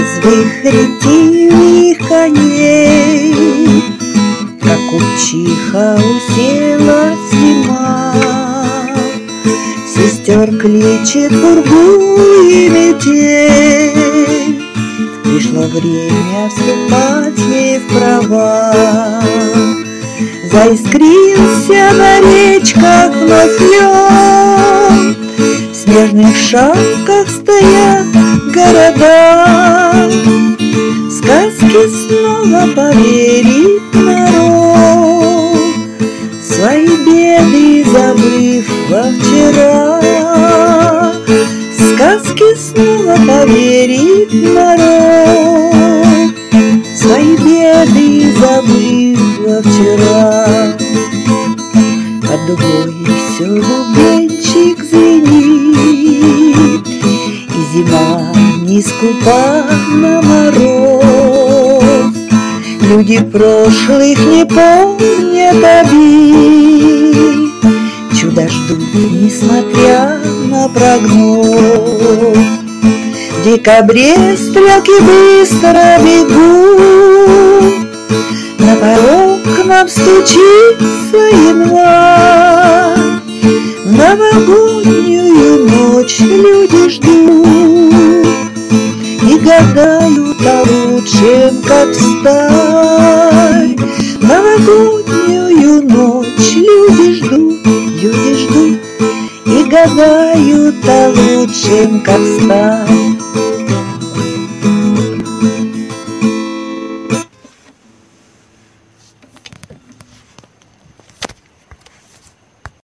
резвых ретивых коней, как купчиха уселась зима. Сестер кличет пургу и метель, пришло время вступать ей в права. Заискрился на речках вновь лед, в снежных шапках стоят города. В сказки снова поверит народ, свои беды забыв во вчера. В сказки снова поверит народ, свои беды забыв во вчера. Под дугой все бубенчик звенит, и зима не скупа на мороз. Люди прошлых не помнят обид, чудо ждут, несмотря на прогноз. В декабре стрелки быстро бегут, на порог к нам стучится январь. В новогоднюю ночь люди ждут и гадают о лучшем, как встать. В новогоднюю ночь люди ждут и гадают о лучшем, как встать.